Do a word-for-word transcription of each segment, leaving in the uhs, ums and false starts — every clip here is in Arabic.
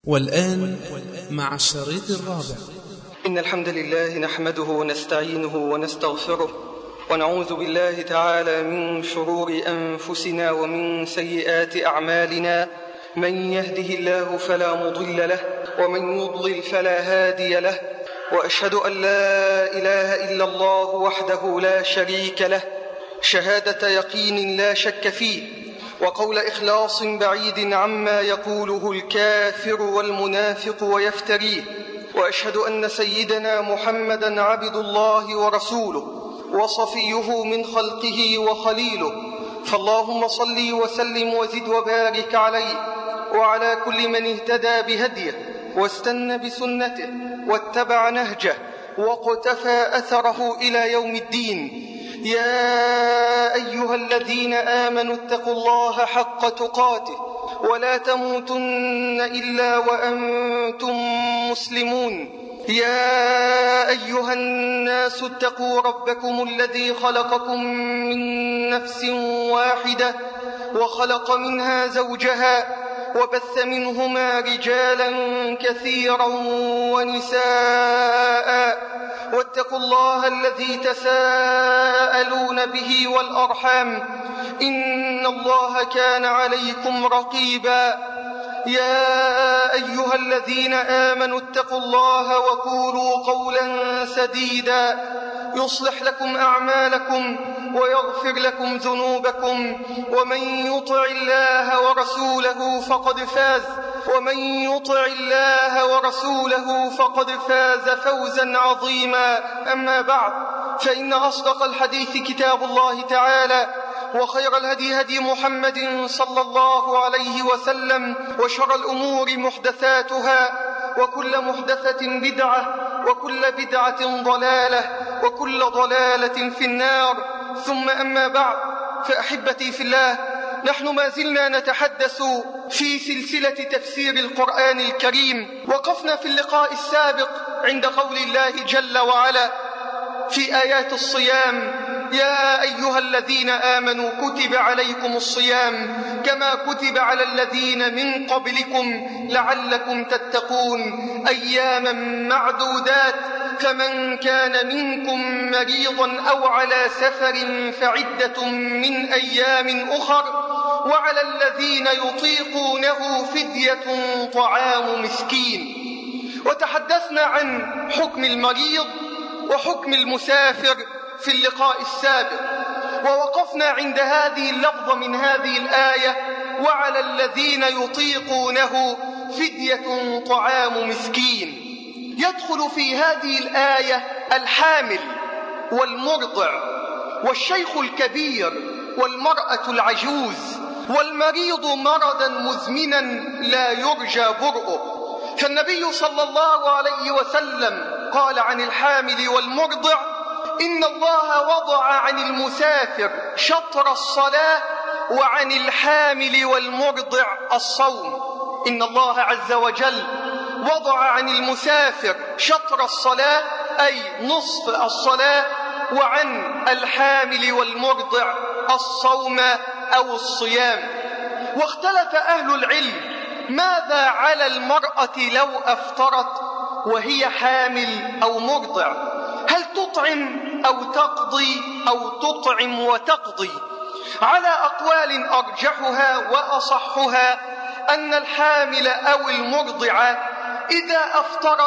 والآن مع الشريط الرابع. إن الحمد لله نحمده ونستعينه ونستغفره ونعوذ بالله تعالى من شرور أنفسنا ومن سيئات أعمالنا. من يهده الله فلا مضل له ومن يضلل فلا هادي له، وأشهد أن لا إله إلا الله وحده لا شريك له شهادة يقين لا شك فيه، وقول إخلاص بعيد عما يقوله الكافر والمنافق ويفتريه. وأشهد أن سيدنا محمدًا عبد الله ورسوله وصفيه من خلقه وخليله، فاللهم صل وسلم وزد وبارك عليه وعلى كل من اهتدى بهديه واستنى بسنته واتبع نهجه واقتفى أثره إلى يوم الدين. يا أيها الذين آمنوا اتقوا الله حق تقاته ولا تموتن إلا وأنتم مسلمون. يا أيها الناس اتقوا ربكم الذي خلقكم من نفس واحدة وخلق منها زوجها وبث منهما رجالا كثيرا ونساء، واتقوا الله الذي تساءلون به والأرحام إن الله كان عليكم رقيبا. يا أيها الذين آمنوا اتقوا الله وقولوا قولا سديدا يصلح لكم أعمالكم ويغفر لكم ذنوبكم، ومن يطع الله ورسوله فقد فاز ومن يطع الله ورسوله فقد فاز فوزا عظيما. أما بعد، فإن أصدق الحديث كتاب الله تعالى، وخير الهدي هدي محمد صلى الله عليه وسلم، وشر الأمور محدثاتها، وكل محدثة بدعة، وكل بدعة ضلالة، وكل ضلالة في النار. ثم أما بعد، فأحبتي في الله، نحن ما زلنا نتحدث في سلسلة تفسير القرآن الكريم. وقفنا في اللقاء السابق عند قول الله جل وعلا في آيات الصيام: يا أيها الذين آمنوا كتب عليكم الصيام كما كتب على الذين من قبلكم لعلكم تتقون أياما معدودات، فمن كان منكم مريضا أو على سفر فعدة من أيام أخر، وعلى الذين يطيقونه فدية طعام مسكين. وتحدثنا عن حكم المريض وحكم المسافر في اللقاء السابق، ووقفنا عند هذه اللفظة من هذه الآية: وعلى الذين يطيقونه فدية طعام مسكين. يدخل في هذه الآية الحامل والمرضع والشيخ الكبير والمرأة العجوز والمريض مرضا مزمنا لا يرجى برؤه. فالنبي صلى الله عليه وسلم قال عن الحامل والمرضع: إن الله وضع عن المسافر شطر الصلاة وعن الحامل والمرضع الصوم. إن الله عز وجل وضع عن المسافر شطر الصلاة أي نصف الصلاة، وعن الحامل والمرضع الصوم أو الصيام. واختلف أهل العلم ماذا على المرأة لو أفطرت وهي حامل أو مرضع؟ هل تطعم أو تقضي أو تطعم وتقضي؟ على أقوال أرجحها وأصحها أن الحامل أو المرضعة إذا أفطرت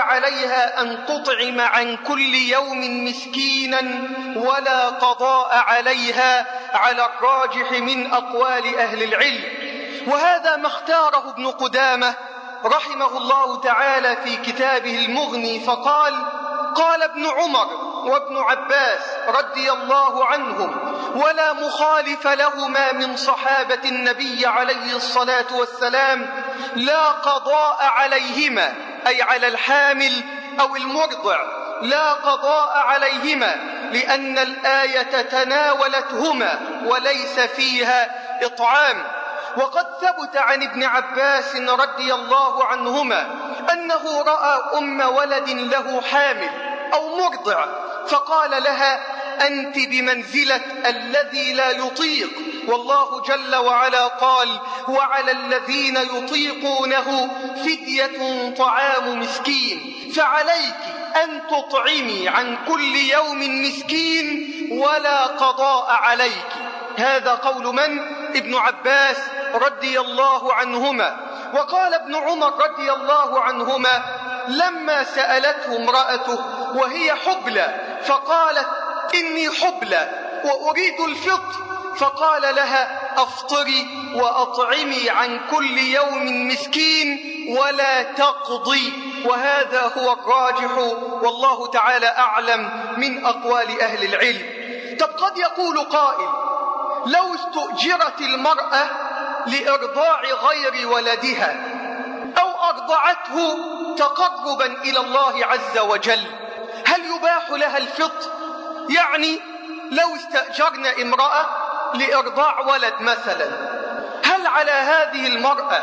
فعليها أن تطعم عن كل يوم مسكينا ولا قضاء عليها، على الراجح من أقوال أهل العلم. وهذا ما اختاره ابن قدامة رحمه الله تعالى في كتابه المغني، فقال: قال ابن عمر وابن عباس رضي الله عنهم، ولا مخالف لهما من صحابة النبي عليه الصلاة والسلام: لا قضاء عليهما، أي على الحامل أو المرضع، لا قضاء عليهما، لأن الآية تناولتهما وليس فيها إطعام. وقد ثبت عن ابن عباس رضي الله عنهما أنه رأى أم ولد له حامل أو مرضع، فقال لها: أنت بمنزلة الذي لا يطيق، والله جل وعلا قال: وعلى الذين يطيقونه فدية طعام مسكين، فعليك أن تطعمي عن كل يوم مسكين ولا قضاء عليك. هذا قول من؟ ابن عباس رضي الله عنهما. وقال ابن عمر رضي الله عنهما لما سألته امرأته وهي حبلى فقالت إني حبلى وأريد الفطر، فقال لها أفطري وأطعمي عن كل يوم مسكين ولا تقضي. وهذا هو الراجح والله تعالى أعلم من أقوال أهل العلم. طب قد يقول قائل لو استؤجرت المرأة لإرضاع غير ولدها أو أرضعته تقربا إلى الله عز وجل هل يباح لها الفطر؟ يعني لو استأجرنا امرأة لإرضاع ولد مثلا، هل على هذه المرأة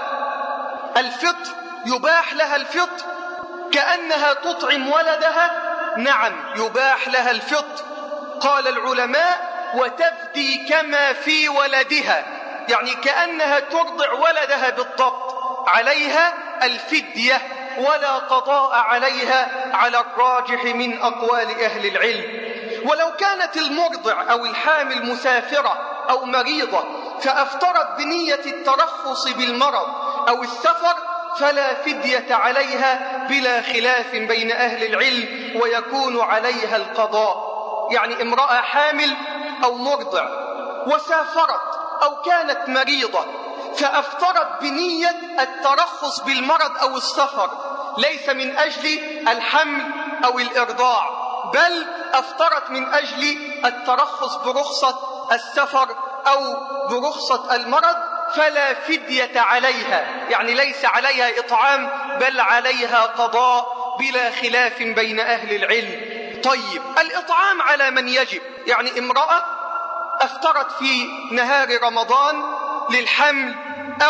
الفطر؟ يباح لها الفطر كأنها تطعم ولدها؟ نعم يباح لها الفطر. قال العلماء وتفدي كما في ولدها، يعني كأنها ترضع ولدها بالضبط، عليها الفدية ولا قضاء عليها على الراجح من أقوال أهل العلم. ولو كانت المرضع أو الحامل مسافرة أو مريضة فأفطرت بنية الترخص بالمرض أو السفر فلا فدية عليها بلا خلاف بين أهل العلم ويكون عليها القضاء. يعني امرأة حامل أو مرضع وسافرت أو كانت مريضة فأفطرت بنية الترخص بالمرض أو السفر، ليس من أجل الحمل أو الإرضاع، بل أفطرت من أجل الترخص برخصة السفر أو برخصة المرض، فلا فدية عليها، يعني ليس عليها إطعام بل عليها قضاء بلا خلاف بين أهل العلم. طيب الإطعام على من يجب؟ يعني امرأة أفطرت في نهار رمضان للحمل أو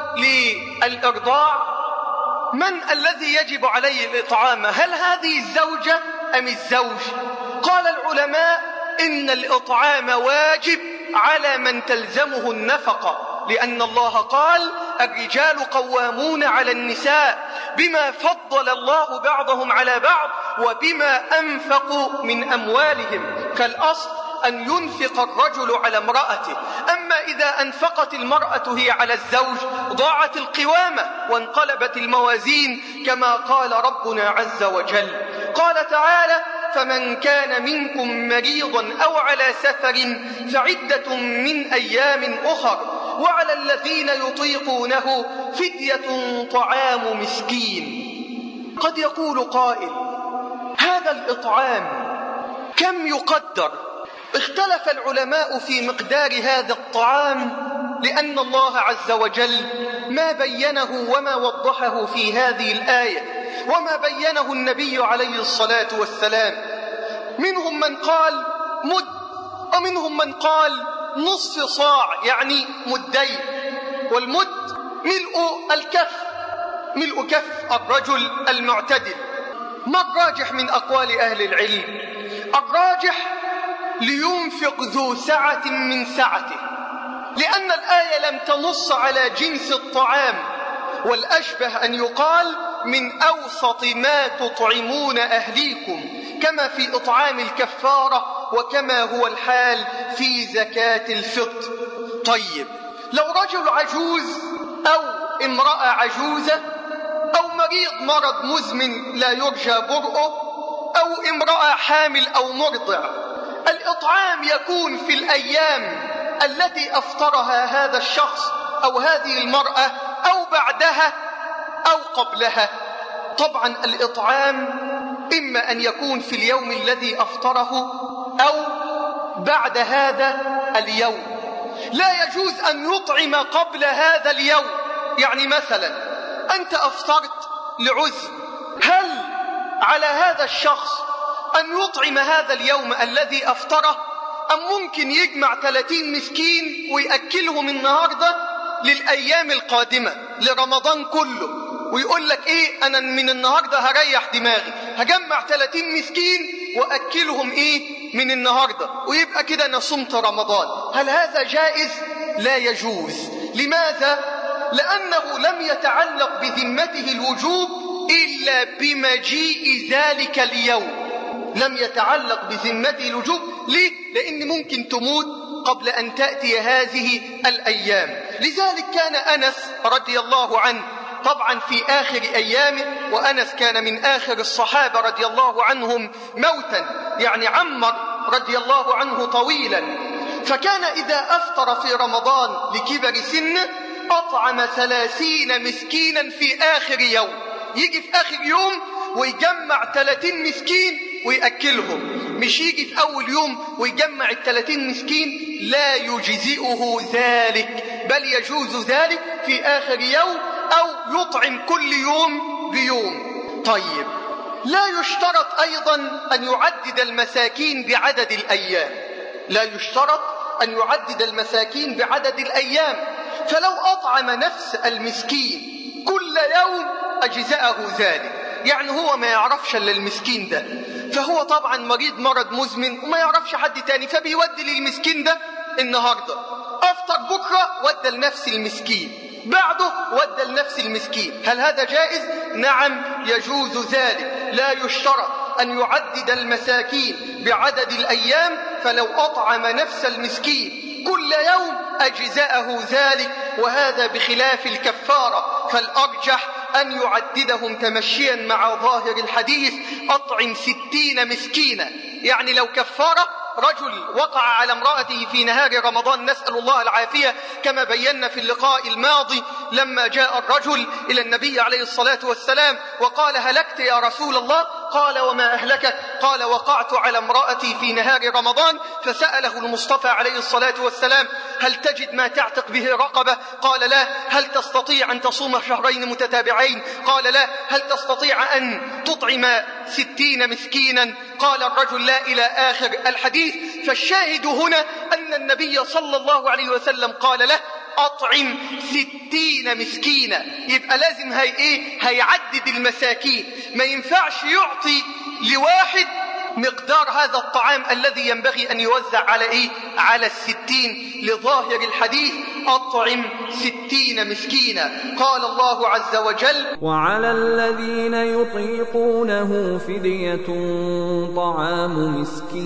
للإرضاع، من الذي يجب عليه الإطعام؟ هل هذه الزوجة أم الزوج؟ قال العلماء إن الإطعام واجب على من تلزمه النفقة، لأن الله قال الرجال قوامون على النساء بما فضل الله بعضهم على بعض وبما أنفقوا من أموالهم، فالأصل أن ينفق الرجل على امرأته. أما إذا أنفقت المرأة هي على الزوج ضاعت القوامة وانقلبت الموازين كما قال ربنا عز وجل. قال تعالى فمن كان منكم مريضا أو على سفر فعدة من أيام أخر وعلى الذين يطيقونه فدية طعام مسكين. قد يقول قائل هذا الإطعام كم يقدر؟ اختلف العلماء في مقدار هذا الطعام، لأن الله عز وجل ما بينه وما وضحه في هذه الآية وما بينه النبي عليه الصلاة والسلام. منهم من قال مد ومنهم من قال نصف صاع يعني مدين، والمد ملء الكف، ملء كف الرجل المعتدل. ما الراجح من أقوال أهل العلم؟ الراجح لينفق ذو سعة من سعته، لأن الآية لم تنص على جنس الطعام، والأشبه أن يقال من أوسط ما تطعمون أهليكم كما في إطعام الكفارة وكما هو الحال في زكاة الفطر. طيب لو رجل عجوز أو امرأة عجوزة أو مريض مرض مزمن لا يرجى برؤه أو امرأة حامل أو مرضع، الإطعام يكون في الأيام التي أفطرها هذا الشخص أو هذه المرأة أو بعدها أو قبلها. طبعا الإطعام إما أن يكون في اليوم الذي أفطره أو بعد هذا اليوم، لا يجوز أن يطعم قبل هذا اليوم. يعني مثلا أنت أفطرت لعذر، هل على هذا الشخص أن يطعم هذا اليوم الذي أفطره، أم ممكن يجمع ثلاثين مسكين ويأكلهم النهاردة للأيام القادمة لرمضان كله، ويقول لك إيه أنا من النهاردة هريح دماغي هجمع ثلاثين مسكين وأكلهم إيه من النهاردة ويبقى كده أنا صمت رمضان؟ هل هذا جائز؟ لا يجوز. لماذا؟ لأنه لم يتعلق بذمته الوجوب إلا بمجيء ذلك اليوم. لم يتعلق بذمته الوجوب. ليه؟ لأن ممكن تموت قبل أن تأتي هذه الأيام. لذلك كان أنس رضي الله عنه طبعا في آخر أيامه، وأنس كان من آخر الصحابة رضي الله عنهم موتا، يعني عمر رضي الله عنه طويلا، فكان إذا أفطر في رمضان لكبر سنه أطعم ثلاثين مسكينا في آخر يوم. يجي في آخر يوم ويجمع ثلاثين مسكين ويأكلهم، مش يجي في أول يوم ويجمع الثلاثين مسكين، لا يجزئه ذلك، بل يجوز ذلك في آخر يوم أو يطعم كل يوم بيوم. طيب، لا يشترط أيضا أن يعدد المساكين بعدد الأيام. لا يشترط أن يعدد المساكين بعدد الأيام، فلو أطعم نفس المسكين كل يوم أجزأه ذلك. يعني هو ما يعرفش إلا المسكين ده، فهو طبعا مريض مرض مزمن وما يعرفش حد تاني، فبيودي للمسكين ده النهاردة، أفطر بكرة ودى لنفس المسكين، بعده ودى لنفس المسكين. هل هذا جائز؟ نعم يجوز ذلك. لا يشترط أن يعدد المساكين بعدد الأيام، فلو أطعم نفس المسكين كل يوم أجزأه ذلك، وهذا بخلاف الكفارة، فالأرجح أن يعددهم تمشيا مع ظاهر الحديث. أطعم ستين مسكينا، يعني لو كفارة رجل وقع على امرأته في نهار رمضان، نسأل الله العافية، كما بينا في اللقاء الماضي لما جاء الرجل إلى النبي عليه الصلاة والسلام وقال: هلكت يا رسول الله. قال: وما أهلكك؟ قال: وقعت على امرأتي في نهار رمضان. فسأله المصطفى عليه الصلاة والسلام: هل تجد ما تعتق به رقبة؟ قال: لا. هل تستطيع أن تصوم شهرين متتابعين؟ قال: لا. هل تستطيع أن تطعم ستين مسكينا؟ قال الرجل: لا، إلى آخر الحديث. فالشاهد هنا أن النبي صلى الله عليه وسلم قال له: أطعم ستين مسكينا. يبقى لازم هي إيه؟ هيعدد المساكين، ما ينفعش يعطي لواحد مقدار هذا الطعام الذي ينبغي أن يوزع على إيه؟ على الستين، لظاهر الحديث: أطعم ستين مسكينا. قال الله عز وجل: وعلى الذين يطيقونه فدية طعام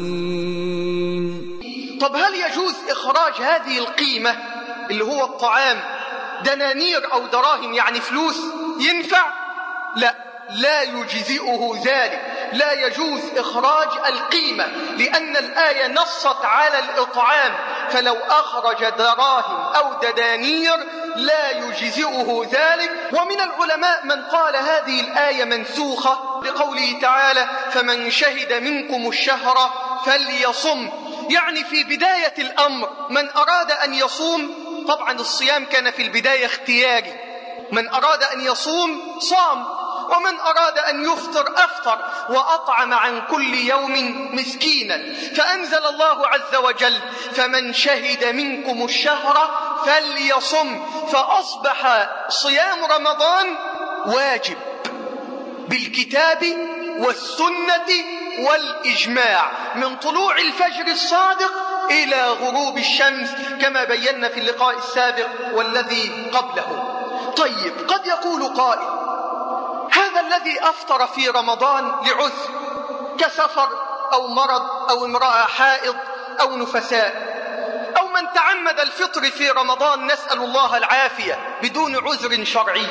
مسكين. طب هل يجوز إخراج هذه القيمة اللي هو الطعام دنانير أو دراهم، يعني فلوس؟ ينفع؟ لا، لا يجزئه ذلك، لا يجوز إخراج القيمة، لأن الآية نصت على الإطعام، فلو أخرج دراهم أو دنانير لا يجزئه ذلك. ومن العلماء من قال هذه الآية منسوخة بقوله تعالى: فمن شهد منكم الشهر فليصم. يعني في بداية الأمر من أراد أن يصوم، طبعا الصيام كان في البداية اختياري، من أراد أن يصوم صام، ومن أراد أن يفطر أفطر، وأطعم عن كل يوم مسكينا. فأنزل الله عز وجل: فمن شهد منكم الشهر فليصم. فأصبح صيام رمضان واجب بالكتاب والسنة والإجماع، من طلوع الفجر الصادق إلى غروب الشمس، كما بينا في اللقاء السابق والذي قبله. طيب، قد يقول قائل: هذا الذي أفطر في رمضان لعذر كسفر أو مرض أو امرأة حائض أو نفساء، أو من تعمد الفطر في رمضان، نسأل الله العافية، بدون عذر شرعي،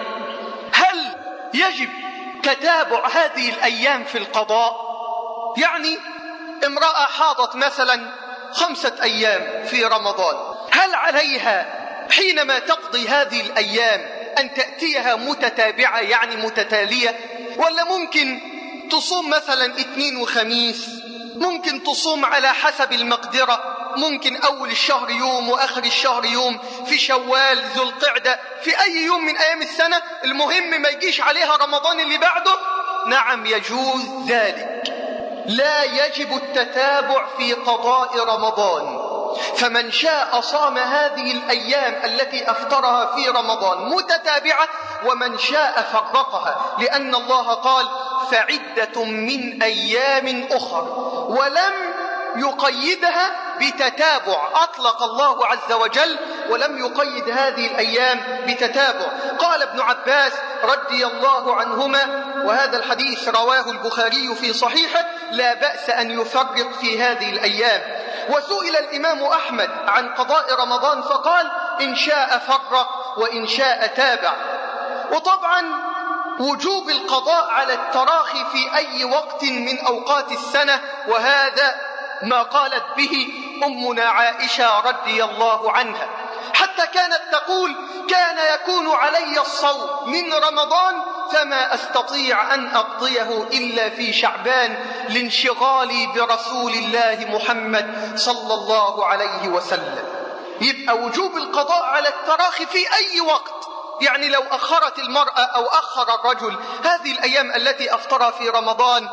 هل يجب تتابع هذه الأيام في القضاء؟ يعني امرأة حاضت مثلا خمسة أيام في رمضان، هل عليها حينما تقضي هذه الأيام أن تأتيها متتابعة، يعني متتالية، ولا ممكن تصوم مثلا اثنين وخميس، ممكن تصوم على حسب المقدرة، ممكن أول الشهر يوم وآخر الشهر يوم، في شوال، ذو القعدة، في أي يوم من أيام السنة، المهم ما يجيش عليها رمضان اللي بعده؟ نعم يجوز ذلك، لا يجب التتابع في قضاء رمضان. فمن شاء صام هذه الأيام التي أفطرها في رمضان متتابعة، ومن شاء فرقها، لأن الله قال: فعدة من أيام أخر، ولم يقيدها بتتابع. أطلق الله عز وجل ولم يقيد هذه الأيام بتتابع. قال ابن عباس رضي الله عنهما، وهذا الحديث رواه البخاري في صحيحه: لا بأس أن يفرق في هذه الأيام. وسئل الإمام أحمد عن قضاء رمضان فقال: إن شاء فرق وإن شاء تابع. وطبعا وجوب القضاء على التراخي في أي وقت من أوقات السنة، وهذا ما قالت به أمنا عائشة رضي الله عنها، حتى كانت تقول: كان يكون علي الصوم من رمضان فما أستطيع أن أقضيه إلا في شعبان لانشغالي برسول الله محمد صلى الله عليه وسلم. يبقى وجوب القضاء على التراخي في أي وقت، يعني لو أخرت المرأة أو أخر الرجل هذه الأيام التي أفطر في رمضان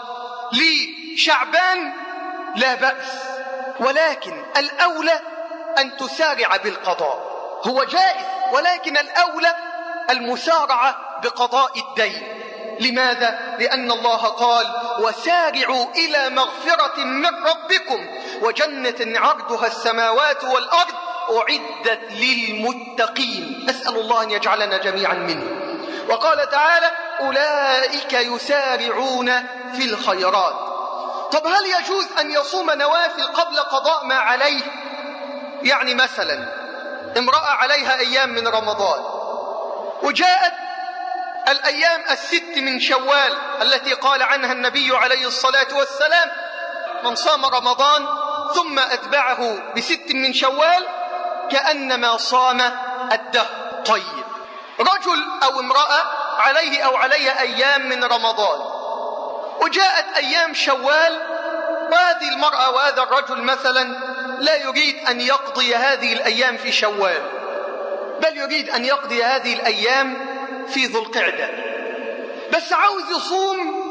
لشعبان لا بأس، ولكن الأولى أن تسارع بالقضاء. هو جائز، ولكن الأولى المسارعة بقضاء الدين. لماذا؟ لأن الله قال: وسارعوا إلى مغفرة من ربكم وجنة عرضها السماوات والأرض أعدت للمتقين. أسأل الله أن يجعلنا جميعا منه. وقال تعالى: أولئك يسارعون في الخيرات. طب هل يجوز أن يصوم نوافل قبل قضاء ما عليه؟ يعني مثلا امرأة عليها أيام من رمضان، وجاءت الأيام الست من شوال التي قال عنها النبي عليه الصلاة والسلام: من صام رمضان ثم أتبعه بست من شوال كأنما صام الدهر. طيب، رجل أو امرأة عليه أو عليها أيام من رمضان، وجاءت أيام شوال، وهذه المرأة وهذا الرجل مثلا لا يريد أن يقضي هذه الأيام في شوال، بل يريد أن يقضي هذه الأيام في ذو القعدة، بس عاوز يصوم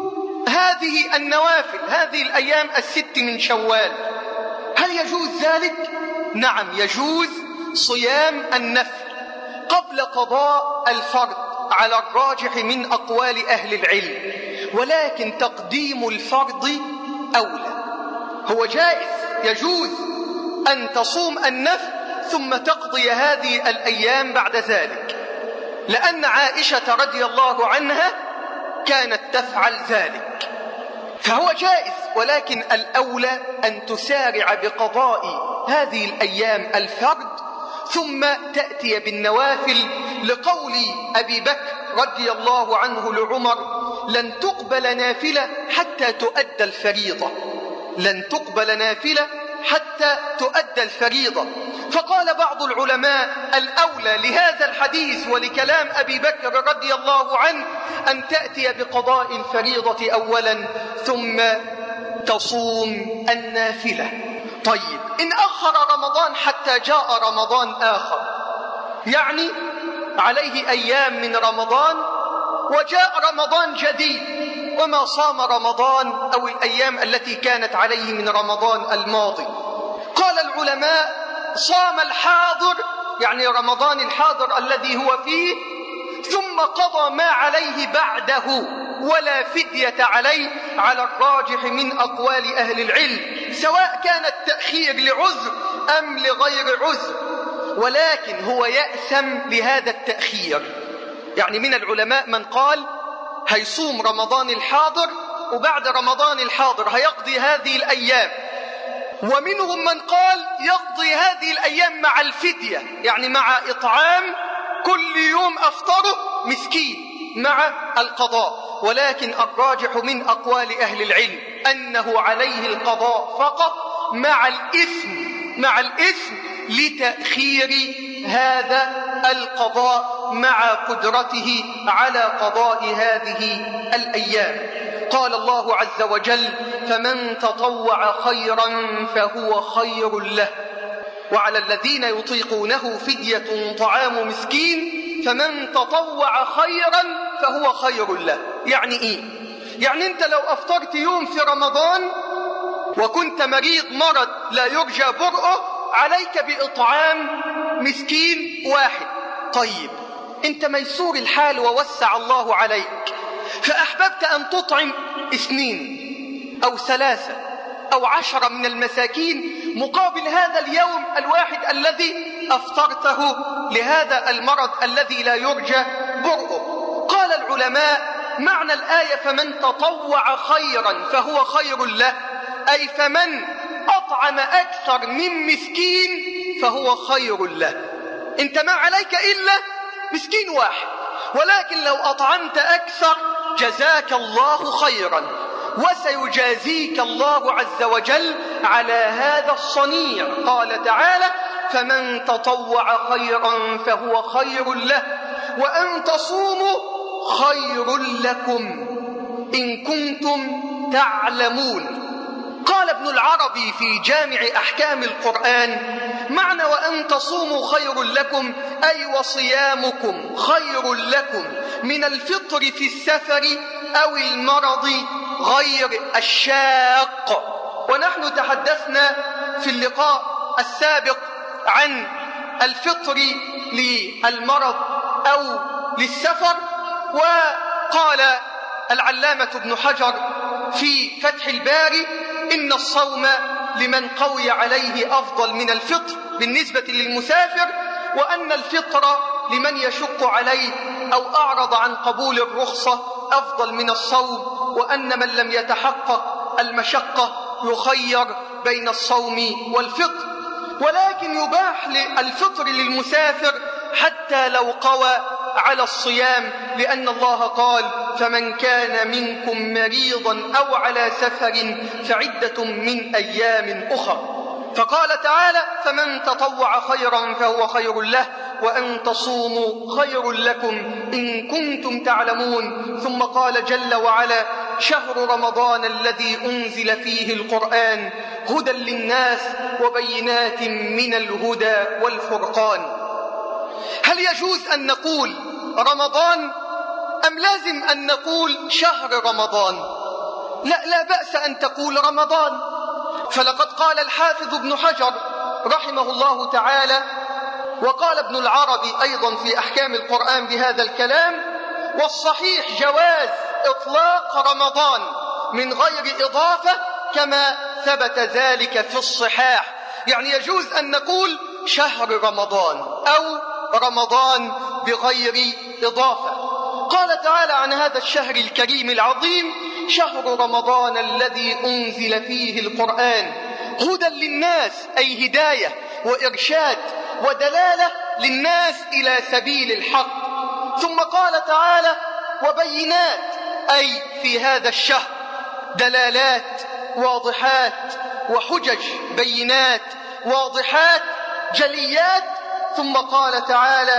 هذه النوافل هذه الأيام الست من شوال. هل يجوز ذلك؟ نعم، يجوز صيام النفل قبل قضاء الفرض على الراجح من أقوال أهل العلم، ولكن تقديم الفرض أولى. هو جائز، يجوز أن تصوم النفل ثم تقضي هذه الأيام بعد ذلك، لأن عائشة رضي الله عنها كانت تفعل ذلك، فهو جائز، ولكن الأولى أن تسارع بقضاء هذه الأيام الفرد ثم تأتي بالنوافل، لقول أبي بكر رضي الله عنه لعمر: لن تقبل نافلة حتى تؤدى الفريضة، لن تقبل نافلة حتى تؤدى الفريضة. فقال بعض العلماء: الأولى لهذا الحديث ولكلام أبي بكر رضي الله عنه أن تأتي بقضاء الفريضة أولا ثم تصوم النافلة. طيب، إن أخر رمضان حتى جاء رمضان آخر، يعني عليه أيام من رمضان وجاء رمضان جديد وما صام رمضان أو الأيام التي كانت عليه من رمضان الماضي، قال العلماء: صام الحاضر، يعني رمضان الحاضر الذي هو فيه، ثم قضى ما عليه بعده ولا فدية عليه على الراجح من أقوال أهل العلم، سواء كان التأخير لعذر أم لغير عذر، ولكن هو يأثم لهذا التأخير. يعني من العلماء من قال هيصوم رمضان الحاضر وبعد رمضان الحاضر هيقضي هذه الأيام، ومنهم من قال يقضي هذه الأيام مع الفدية، يعني مع إطعام كل يوم أفطره مسكين مع القضاء، ولكن الراجح من أقوال أهل العلم أنه عليه القضاء فقط مع الإثم مع الإثم لتأخير هذا القضاء مع قدرته على قضاء هذه الأيام. قال الله عز وجل: فمن تطوع خيرا فهو خير له، وعلى الذين يطيقونه فدية طعام مسكين، فمن تطوع خيرا فهو خير له. يعني إيه؟ يعني أنت لو أفطرت يوم في رمضان وكنت مريض مرض لا يرجى برؤه، عليك بإطعام مسكين واحد. طيب، أنت ميسور الحال ووسع الله عليك، فأحببت أن تطعم اثنين أو ثلاثة أو عشرة من المساكين مقابل هذا اليوم الواحد الذي أفطرته لهذا المرض الذي لا يرجى برؤه. قال العلماء معنى الآية فمن تطوع خيرا فهو خير له، أي فمن أطعم أكثر من مسكين فهو خير له. انت ما عليك إلا مسكين واحد، ولكن لو أطعمت أكثر جزاك الله خيرا، وسيجازيك الله عز وجل على هذا الصنيع. قال تعالى فمن تطوع خيرا فهو خير له وأن تصوموا خير لكم إن كنتم تعلمون. قال ابن العربي في جامع أحكام القرآن معنى وأن تصوموا خير لكم أي وصيامكم خير لكم من الفطر في السفر أو المرض غير الشاق. ونحن تحدثنا في اللقاء السابق عن الفطر للمرض أو للسفر، وقال العلامة ابن حجر في فتح الباري إن الصوم لمن قوي عليه أفضل من الفطر بالنسبة للمسافر، وأن الفطر لمن يشق عليه أو أعرض عن قبول الرخصة أفضل من الصوم، وأن من لم يتحقق المشقة يخير بين الصوم والفطر. ولكن يباح الفطر للمسافر حتى لو قوى على الصيام، لأن الله قال فمن كان منكم مريضا أو على سفر فعدة من أيام أخر. فقال تعالى فمن تطوع خيرا فهو خير له وأن تصوموا خير لكم إن كنتم تعلمون. ثم قال جل وعلا شهر رمضان الذي أنزل فيه القرآن هدى للناس وبينات من الهدى والفرقان. هل يجوز أن نقول رمضان أم لازم أن نقول شهر رمضان؟ لا, لا بأس أن تقول رمضان، فلقد قال الحافظ ابن حجر رحمه الله تعالى وقال ابن العربي أيضا في أحكام القرآن بهذا الكلام: والصحيح جواز إطلاق رمضان من غير إضافة كما ثبت ذلك في الصحاح. يعني يجوز أن نقول شهر رمضان أو رمضان بغير إضافة. قال تعالى عن هذا الشهر الكريم العظيم: شهر رمضان الذي أنزل فيه القرآن هدى للناس، أي هداية وإرشاد ودلالة للناس إلى سبيل الحق. ثم قال تعالى: وبينات، أي في هذا الشهر دلالات واضحات وحجج بينات واضحات جليات. ثم قال تعالى: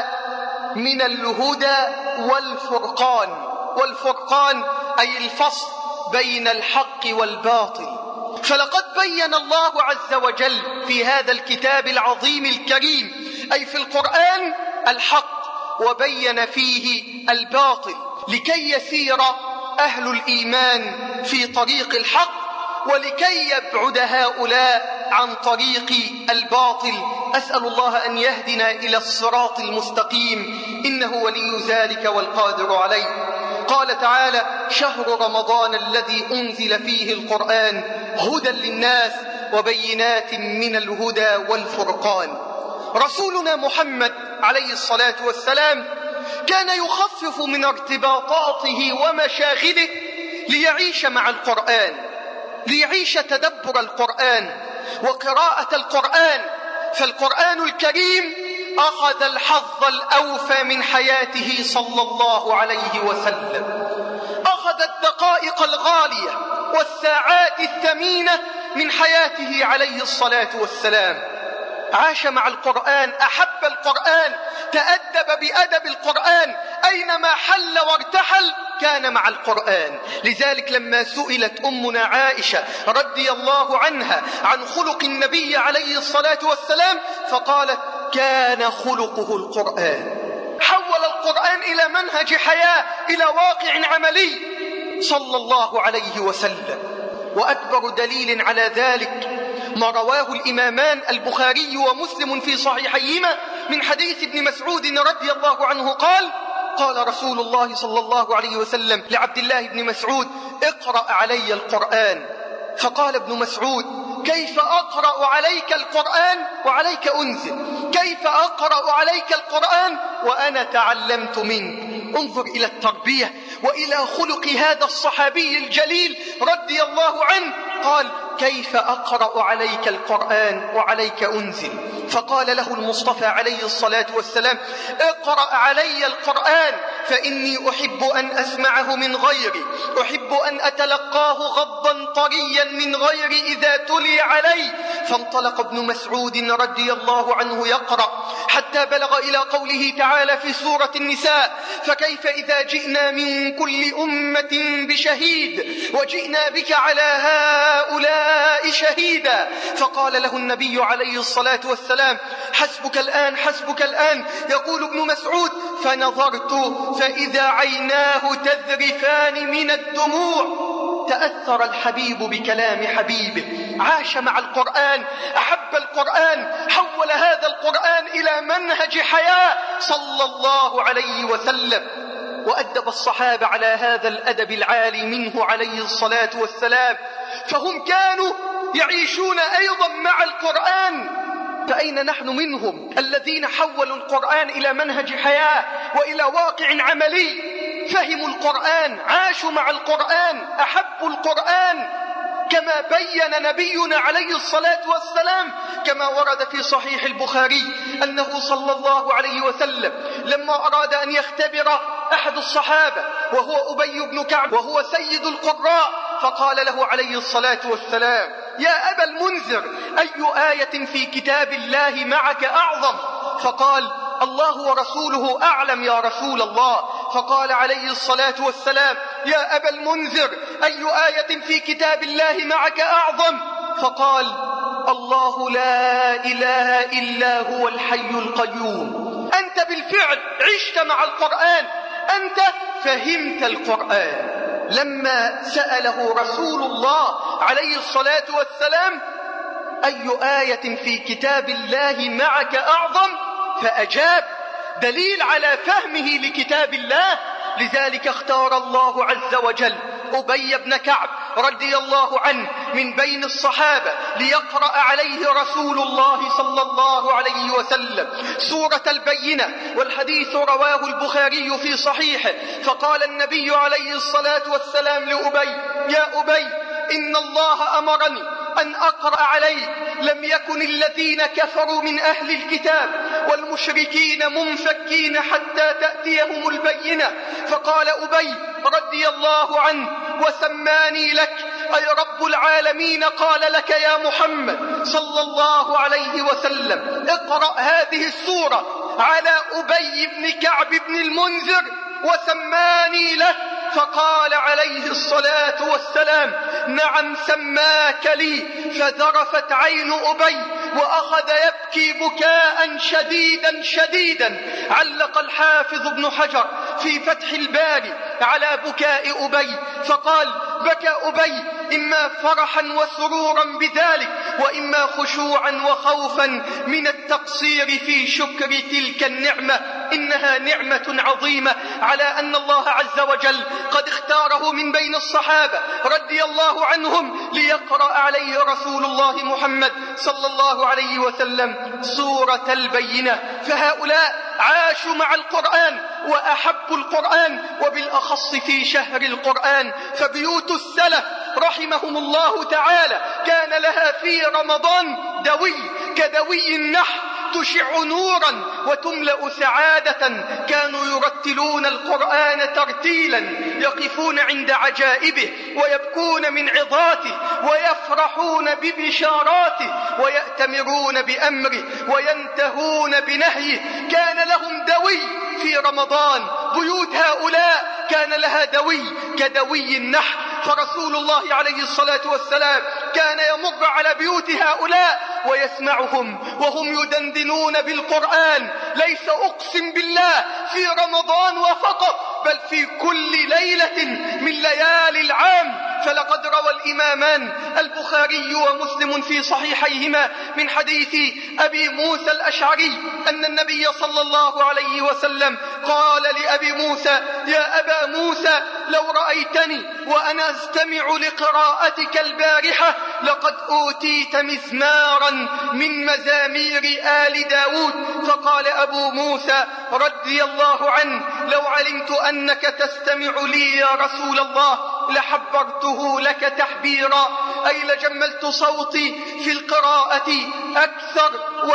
من الهدى والفرقان. والفرقان أي الفصل بين الحق والباطل. فلقد بين الله عز وجل في هذا الكتاب العظيم الكريم، أي في القرآن، الحق وبين فيه الباطل لكي يسير أهل الإيمان في طريق الحق ولكي يبعد هؤلاء عن طريق الباطل. أسأل الله أن يهدنا إلى الصراط المستقيم، إنه ولي ذلك والقادر عليه. قال تعالى: شهر رمضان الذي أنزل فيه القرآن هدى للناس وبينات من الهدى والفرقان. رسولنا محمد عليه الصلاة والسلام كان يخفف من ارتباطاته ومشاغله ليعيش مع القرآن، ليعيش تدبر القرآن وقراءة القرآن. فالقرآن الكريم أخذ الحظ الأوفى من حياته صلى الله عليه وسلم، أخذ الدقائق الغالية والساعات الثمينة من حياته عليه الصلاة والسلام. عاش مع القرآن، أحب القرآن، تأدب بأدب القرآن، أينما حل وارتحل كان مع القرآن. لذلك لما سئلت أمنا عائشة رضي الله عنها عن خلق النبي عليه الصلاة والسلام فقالت: كان خلقه القرآن. حول القرآن إلى منهج حياة، إلى واقع عملي صلى الله عليه وسلم. وأكبر دليل على ذلك ما رواه الإمامان البخاري ومسلم في صحيحيهما من حديث ابن مسعود رضي الله عنه قال: قال رسول الله صلى الله عليه وسلم لعبد الله بن مسعود: اقرأ علي القرآن. فقال ابن مسعود: كيف أقرأ عليك القرآن وعليك أنزل؟ كيف أقرأ عليك القرآن وأنا تعلمت منك؟ انظر إلى التربية وإلى خلق هذا الصحابي الجليل رضي الله عنه. قال كيف أقرأ عليك القرآن وعليك أنزل؟ فقال له المصطفى عليه الصلاة والسلام اقرأ علي القرآن فإني أحب أن أسمعه من غيري، أحب أن أتلقاه غضا طريا من غيري إذا تلي علي. فانطلق ابن مسعود رضي الله عنه يقرأ حتى بلغ إلى قوله تعالى في سورة النساء فكيف إذا جئنا من كل أمة بشهيد وجئنا بك على هؤلاء شهيدا. فقال له النبي عليه الصلاة والسلام حسبك الآن حسبك الآن. يقول ابن مسعود فنظرت فإذا عيناه تذرفان من الدموع. تأثر الحبيب بكلام حبيبه، عاش مع القرآن، أحب القرآن، حول هذا القرآن إلى منهج حياة صلى الله عليه وسلم. وأدب الصحابة على هذا الأدب العالي منه عليه الصلاة والسلام، فهم كانوا يعيشون أيضا مع القرآن. فأين نحن منهم الذين حولوا القرآن إلى منهج حياة وإلى واقع عملي؟ فهموا القرآن، عاشوا مع القرآن، أحبوا القرآن كما بين نبينا عليه الصلاة والسلام كما ورد في صحيح البخاري أنه صلى الله عليه وسلم لما أراد أن يختبر أحد الصحابة وهو أبي بن كعب وهو سيد القراء فقال له عليه الصلاة والسلام يا أبا المنذر أي آية في كتاب الله معك أعظم؟ فقال الله ورسوله أعلم يا رسول الله. فقال عليه الصلاة والسلام يا أبا المنذر أي آية في كتاب الله معك أعظم؟ فقال الله لا إله إلا هو الحي القيوم. أنت بالفعل عشت مع القرآن، أنت فهمت القرآن. لما سأله رسول الله عليه الصلاة والسلام أي آية في كتاب الله معك أعظم؟ فأجاب، دليل على فهمه لكتاب الله. لذلك اختار الله عز وجل أبي بن كعب رضي الله عنه من بين الصحابة ليقرأ عليه رسول الله صلى الله عليه وسلم سورة البينة، والحديث رواه البخاري في صحيحه. فقال النبي عليه الصلاة والسلام لأبي يا أبي إن الله أمرني أن أقرأ عليك لم يكن الذين كفروا من أهل الكتاب والمشركين منفكين حتى تأتيهم البينة. فقال أبي رضي الله عنه وسماني لك أي رب العالمين قال لك يا محمد صلى الله عليه وسلم اقرأ هذه السورة على أبي بن كعب بن المنذر وسماني له. فقال عليه الصلاة والسلام نعم سماك لي. فذرفت عين أبي وأخذ يبكي بكاء شديدا شديدا. علق الحافظ ابن حجر في فتح الباري على بكاء أبي فقال بكى أبي إما فرحا وسرورا بذلك وإما خشوعا وخوفا من التقصير في شكر تلك النعمة. إنها نعمة عظيمة على أن الله عز وجل قد اختاره من بين الصحابة رضي الله عنهم ليقرأ عليه رسول الله محمد صلى الله عليه وسلم سورة البينة. فهؤلاء عاشوا مع القرآن وأحبوا القرآن، وبالأخص في شهر القرآن. فبيوت السلف رحمهم الله تعالى كان لها في رمضان دوي كدوي النحل تشع نورا وتملأ سعادة. كانوا يرتلون القرآن ترتيلا، يقفون عند عجائبه ويبكون من عظاته ويفرحون ببشاراته ويأتمرون بأمره وينتهون بنهيه. كان لهم دوي في رمضان. بيوت هؤلاء كان لها دوي كدوي النحل. فرسول الله عليه الصلاة والسلام كان يمر على بيوت هؤلاء ويسمعهم وهم يدندنون بالقرآن. ليس أقسم بالله في رمضان وفقط بل في كل ليلة من ليالي العام. فلقد روى الإمامان البخاري ومسلم في صحيحيهما من حديث أبي موسى الأشعري أن النبي صلى الله عليه وسلم قال لأبي موسى: يا أبا موسى، لو رأيتني وأنا أستمع لقراءتك البارحة لقد أوتيت مزمارا من مزامير آل داود. فقال أبو موسى رضي الله عنه: لو علمت أنك تستمع لي يا رسول الله لحبرته لك تحبيرا، أي لجملت صوتي في القراءة أكثر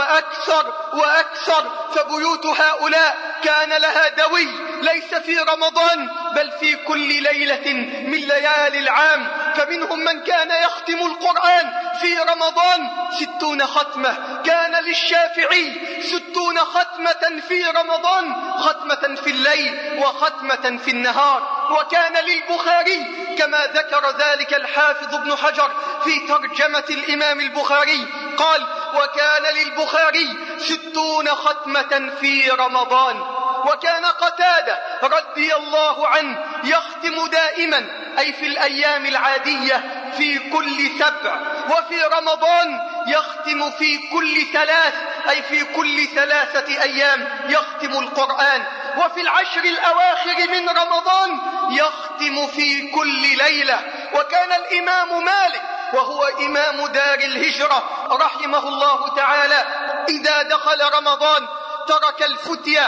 وأكثر وأكثر. فبيوت هؤلاء كان لها دوي ليس في رمضان بل في كل ليلة من ليالي العام، فمنهم من كان يختم القرآن في رمضان ستون ختمة، كان للشافعي ستون ختمة في رمضان، ختمة في الليل وختمة في النهار. وكان للبخاري كما ذكر ذلك الحافظ ابن حجر في ترجمة الإمام البخاري قال: وكان للبخاري ستون ختمة في رمضان. وكان قتادة رضي الله عنه يختم دائما، أي في الأيام العادية في كل سبع، وفي رمضان يختم في كل ثلاث، أي في كل ثلاثة أيام يختم القرآن، وفي العشر الأواخر من رمضان يختم في كل ليلة. وكان الإمام مالك وهو إمام دار الهجرة رحمه الله تعالى إذا دخل رمضان ترك الفتية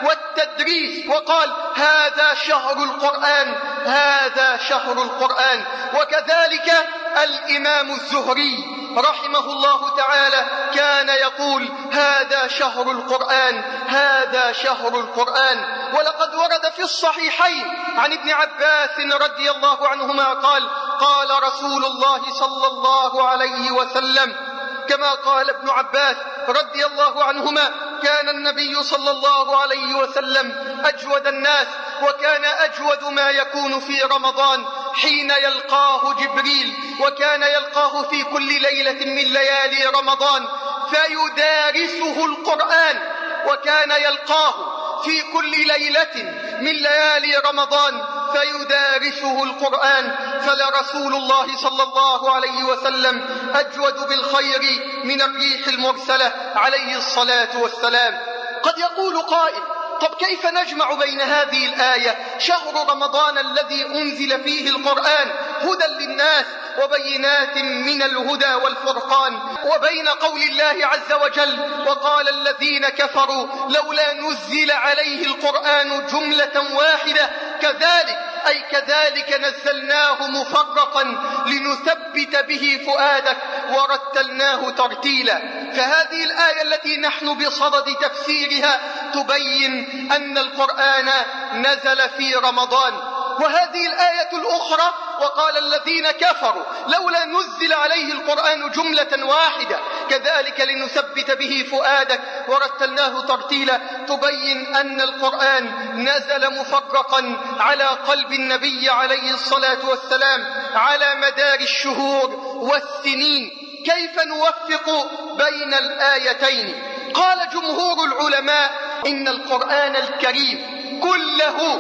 والتدريس وقال: هذا شهر القرآن، هذا شهر القرآن. وكذلك الإمام الزهري رحمه الله تعالى كان يقول: هذا شهر القرآن، هذا شهر القرآن. ولقد ورد في الصحيحين عن ابن عباس رضي الله عنهما قال: قال رسول الله صلى الله عليه وسلم، كما قال ابن عباس رضي الله عنهما: كان النبي صلى الله عليه وسلم أجود الناس، وكان أجود ما يكون في رمضان حين يلقاه جبريل، وكان يلقاه في كل ليلة من ليالي رمضان فيدارسه القرآن، وكان يلقاه في كل ليلة من ليالي رمضان فيدارسه القرآن. فلرسول الله صلى الله عليه وسلم أجود بالخير من الريح المرسلة عليه الصلاة والسلام. قد يقول قائل: طب كيف نجمع بين هذه الآية شهر رمضان الذي أنزل فيه القرآن هدى للناس وبينات من الهدى والفرقان، وبين قول الله عز وجل: وقال الذين كفروا لولا نزل عليه القرآن جملة واحدة كذلك، أي كذلك نزلناه مفرقا لنثبت به فؤادك ورتلناه ترتيلا. فهذه الآية التي نحن بصدد تفسيرها تبين أن القرآن نزل في رمضان. وهذه الآية الأخرى: وقال الذين كفروا لولا نزل عليه القرآن جملة واحدة كذلك لنثبت به فؤادك ورتلناه ترتيلا، تبين أن القرآن نزل مفرقا على قلب النبي عليه الصلاة والسلام على مدار الشهور والسنين. كيف نوفق بين الآيتين؟ قال جمهور العلماء: إن القرآن الكريم كله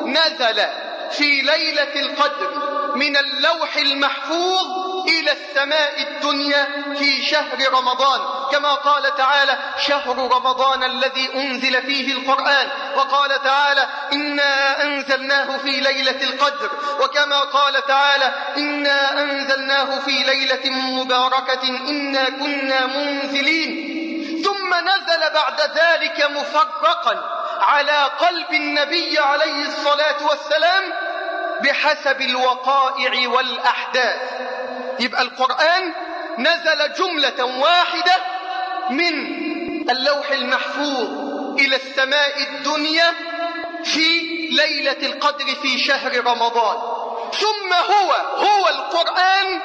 نزل في ليلة القدر من اللوح المحفوظ إلى السماء الدنيا في شهر رمضان، كما قال تعالى: شهر رمضان الذي أنزل فيه القرآن، وقال تعالى: إنا أنزلناه في ليلة القدر، وكما قال تعالى: إنا أنزلناه في ليلة مباركة إنا كنا منزلين. ثم نزل بعد ذلك مفرقا على قلب النبي عليه الصلاة والسلام بحسب الوقائع والأحداث. يبقى القرآن نزل جملة واحدة من اللوح المحفوظ إلى السماء الدنيا في ليلة القدر في شهر رمضان، ثم هو هو القرآن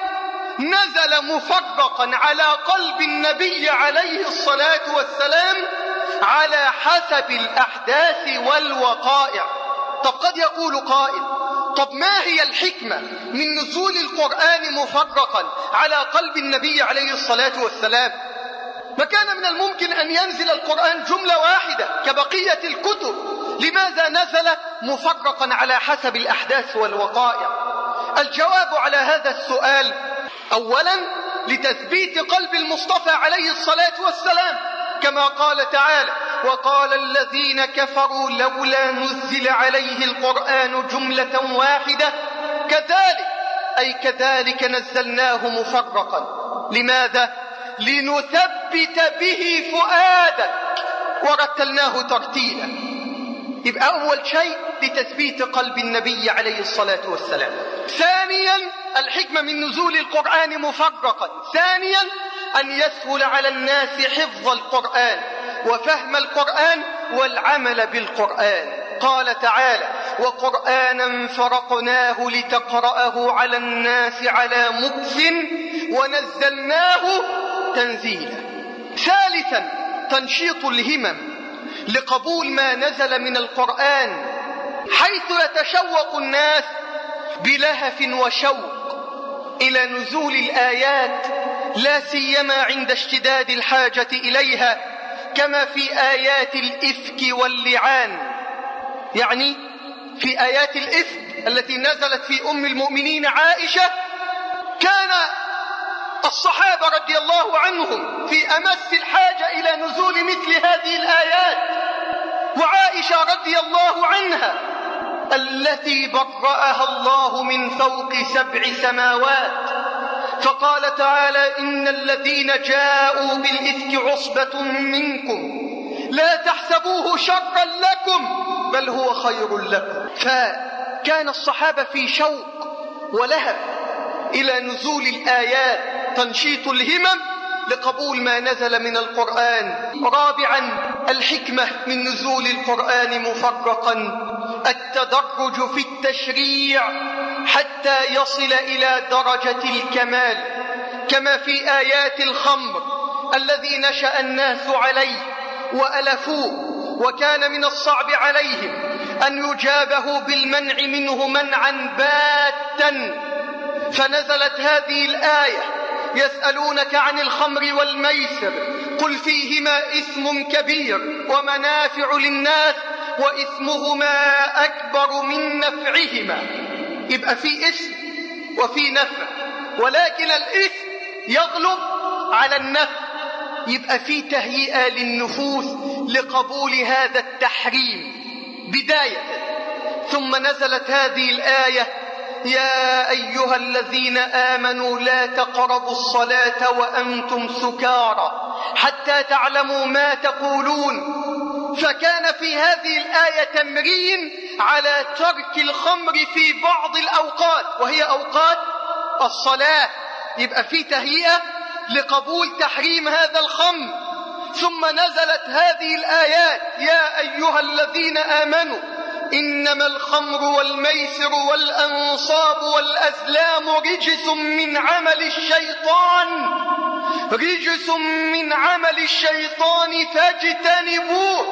نزل مفرقا على قلب النبي عليه الصلاة والسلام على حسب الأحداث والوقائع. طب قد يقول قائل: طب ما هي الحكمة من نزول القرآن مفرقا على قلب النبي عليه الصلاة والسلام؟ ما كان من الممكن أن ينزل القرآن جملة واحدة كبقية الكتب، لماذا نزل مفرقا على حسب الأحداث والوقائع؟ الجواب على هذا السؤال: أولا لتثبيت قلب المصطفى عليه الصلاة والسلام، كما قال تعالى: وقال الذين كفروا لولا نزل عليه القرآن جملة واحدة كذلك أي كذلك نزلناه مفرقا. لماذا؟ لنثبت به فؤادك ورتلناه ترتيلا. يبقى أول شيء لتثبيت قلب النبي عليه الصلاة والسلام. ثانيا الحكمة من نزول القرآن مفرقا. ثانيا أن يسهل على الناس حفظ القرآن وفهم القرآن والعمل بالقرآن. قال تعالى: وقرآنا فرقناه لتقرأه على الناس على مكث ونزلناه تنزيلا. ثالثا تنشيط الهمم لقبول ما نزل من القرآن، حيث يتشوق الناس بلهف وشوق إلى نزول الآيات، لا سيما عند اشتداد الحاجة إليها، كما في آيات الإفك واللعان. يعني في آيات الإفك التي نزلت في أم المؤمنين عائشة، كان الصحابة رضي الله عنهم في أمس الحاجة إلى نزول مثل هذه الآيات، وعائشة رضي الله عنها التي برأها الله من فوق سبع سماوات، فقال تعالى: إن الذين جاءوا بالإفك عصبة منكم لا تحسبوه شرا لكم بل هو خير لكم. فكان الصحابة في شوق ولهف إلى نزول الآيات، تنشيط الهمم لقبول ما نزل من القرآن. رابعا الحكمة من نزول القرآن مفرقا التدرج في التشريع حتى يصل إلى درجة الكمال، كما في آيات الخمر الذي نشأ الناس عليه وألفوه، وكان من الصعب عليهم أن يجابه بالمنع منه منعا باتا، فنزلت هذه الآية: يسألونك عن الخمر والميسر قل فيهما إثم كبير ومنافع للناس وإثمهما أكبر من نفعهما. يبقى في إثم وفي نفع، ولكن الإثم يغلب على النفع. يبقى في تهيئة للنفوس لقبول هذا التحريم بداية. ثم نزلت هذه الآية: يا أيها الذين آمنوا لا تقربوا الصلاة وأنتم سكارى حتى تعلموا ما تقولون. فكان في هذه الآية تمرين على ترك الخمر في بعض الأوقات، وهي أوقات الصلاة. يبقى في تهيئة لقبول تحريم هذا الخمر. ثم نزلت هذه الآيات: يا أيها الذين آمنوا إنما الخمر والميسر والأنصاب والأزلام رجس من عمل الشيطان رجس من عمل الشيطان فاجتنبوه.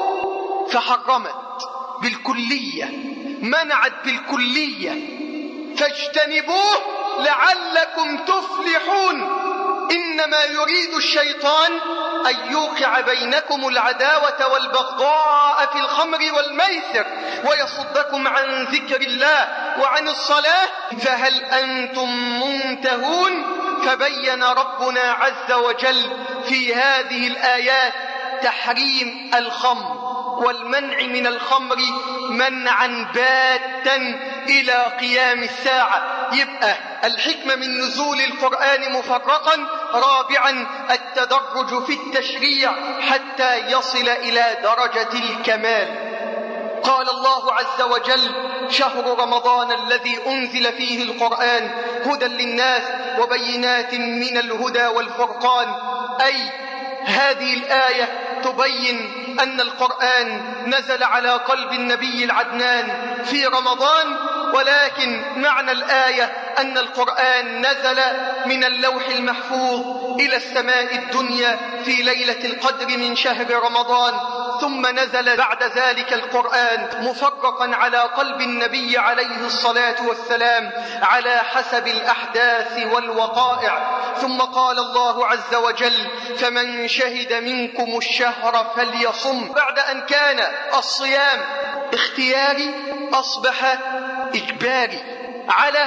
فحرمت بالكلية، منعت بالكلية، فاجتنبوه لعلكم تفلحون. إنما يريد الشيطان أن يوقع بينكم العداوة والبغضاء في الخمر والميسر ويصدكم عن ذكر الله وعن الصلاة، فهل أنتم منتهون؟ فبين ربنا عز وجل في هذه الآيات تحريم الخمر والمنع من الخمر منعا باتا إلى قيام الساعة. يبقى الحكمة من نزول القرآن مفرقا. رابعا التدرج في التشريع حتى يصل إلى درجة الكمال. قال الله عز وجل: شهر رمضان الذي أنزل فيه القرآن هدى للناس وبينات من الهدى والفرقان. أي هذه الآية تبين أن القرآن نزل على قلب النبي العدنان في رمضان، ولكن معنى الآية أن القرآن نزل من اللوح المحفوظ إلى السماء الدنيا في ليلة القدر من شهر رمضان، ثم نزل بعد ذلك القرآن مفرقا على قلب النبي عليه الصلاة والسلام على حسب الأحداث والوقائع. ثم قال الله عز وجل: فمن شهد منكم الشهر فليصم. بعد أن كان الصيام اختياري أصبح إجباري على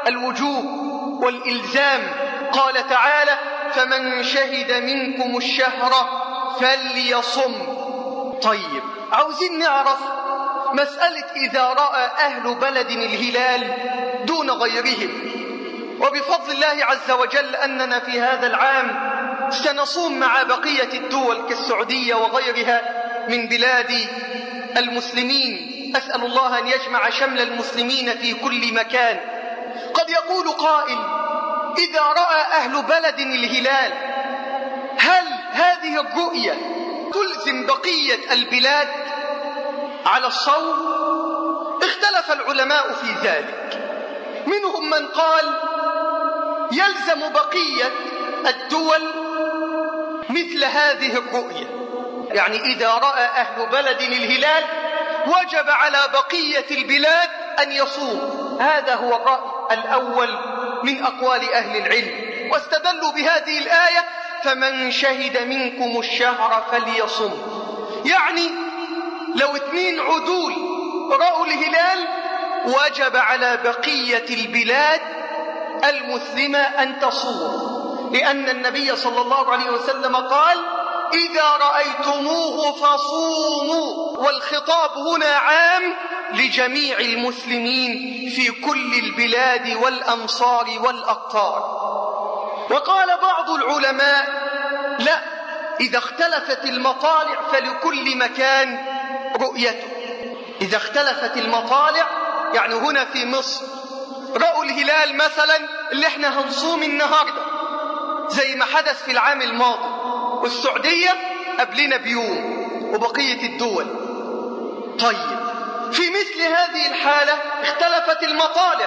الوجوب والإلزام. قال تعالى: فمن شهد منكم الشهر فليصم. طيب، عاوزين نعرف مسألة إذا رأى أهل بلد الهلال دون غيرهم. وبفضل الله عز وجل أننا في هذا العام سنصوم مع بقية الدول كالسعودية وغيرها من بلاد المسلمين. أسأل الله أن يجمع شمل المسلمين في كل مكان. قد يقول قائل: إذا رأى أهل بلد الهلال هل هذه الرؤية تلزم بقية البلاد على الصوم؟ اختلف العلماء في ذلك. منهم من قال يلزم بقية الدول مثل هذه الرؤية، يعني إذا رأى أهل بلد الهلال وجب على بقية البلاد أن يصوم. هذا هو الرأي الأول من أقوال أهل العلم، واستدلوا بهذه الآية: فمن شهد منكم الشهر فليصم. يعني لو اثنين عدول رأوا الهلال وجب على بقية البلاد المسلمة أن تصوم، لأن النبي صلى الله عليه وسلم قال: إذا رأيتموه فصوموا. والخطاب هنا عام لجميع المسلمين في كل البلاد والأمصار والأقطار. وقال بعض العلماء: لا، إذا اختلفت المطالع فلكل مكان رؤيته. إذا اختلفت المطالع، يعني هنا في مصر رأوا الهلال مثلا اللي احنا هنصوم النهاردة زي ما حدث في العام الماضي، والسعودية قبلنا بيوم وبقية الدول. طيب، في مثل هذه الحالة اختلفت المطالع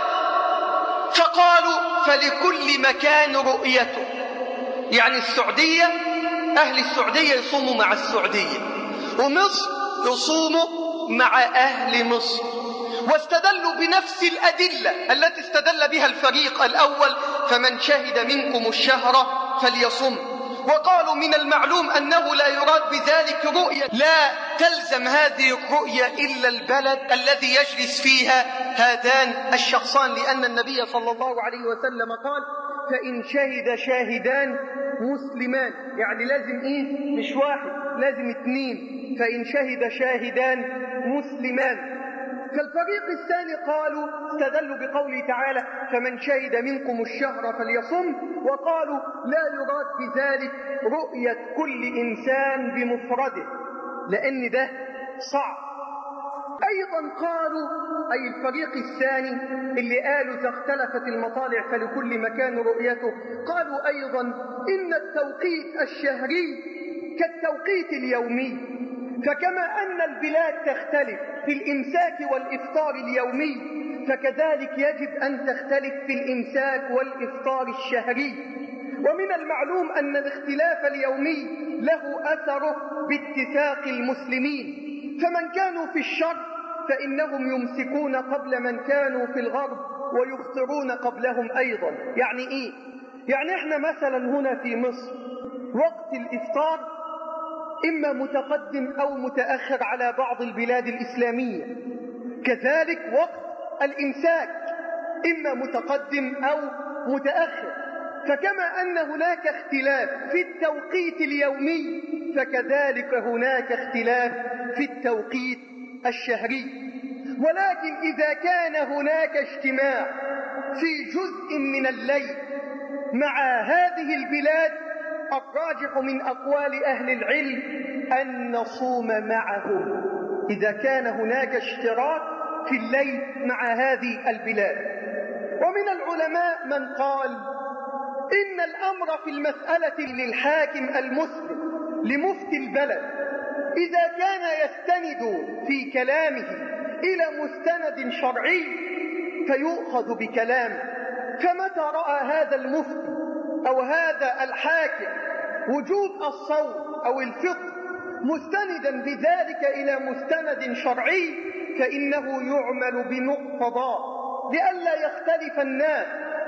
فقالوا فلكل مكان رؤيته، يعني السعودية أهل السعودية يصوموا مع السعودية، ومصر يصوموا مع أهل مصر. واستدلوا بنفس الأدلة التي استدل بها الفريق الأول: فمن شهد منكم الشهر فليصم. وقالوا من المعلوم أنه لا يراد بذلك رؤية، لا تلزم هذه الرؤية إلا البلد الذي يجلس فيها هذان الشخصان، لأن النبي صلى الله عليه وسلم قال: فإن شهد شاهدان مسلمان، يعني لازم إيه؟ مش واحد، لازم اثنين. فإن شهد شاهدان مسلمان. فالفريق الثاني قالوا استدلوا بقوله تعالى: فمن شهد منكم الشهر فليصم، وقالوا لا يراد بذلك رؤية كل إنسان بمفرده، لأن ده صعب. أيضا قالوا، أي الفريق الثاني اللي قالوا إذا اختلفت المطالع فلكل مكان رؤيته، قالوا أيضا إن التوقيت الشهري كالتوقيت اليومي، فكما أن البلاد تختلف في الإمساك والإفطار اليومي، فكذلك يجب أن تختلف في الإمساك والإفطار الشهري. ومن المعلوم أن الاختلاف اليومي له أثره باتفاق المسلمين، فمن كانوا في الشرق فإنهم يمسكون قبل من كانوا في الغرب ويفطرون قبلهم أيضا. يعني إيه؟ يعني إحنا مثلا هنا في مصر وقت الإفطار إما متقدم أو متأخر على بعض البلاد الإسلامية، كذلك وقت الإمساك إما متقدم أو متأخر. فكما أن هناك اختلاف في التوقيت اليومي، فكذلك هناك اختلاف في التوقيت الشهري. ولكن إذا كان هناك اجتماع في جزء من الليل مع هذه البلاد، الراجح من أقوال أهل العلم أن نصوم معهم إذا كان هناك اشتراك في الليل مع هذه البلاد. ومن العلماء من قال إن الأمر في المسألة للحاكم المسلم لمفتي البلد، إذا كان يستند في كلامه إلى مستند شرعي فيؤخذ بكلامه. فمتى رأى هذا المفتي أو هذا الحاكم وجوب الصوم أو الفطر مستندا بذلك إلى مستند شرعي، فإنه يعمل بمقتضاه لئلا يختلف الناس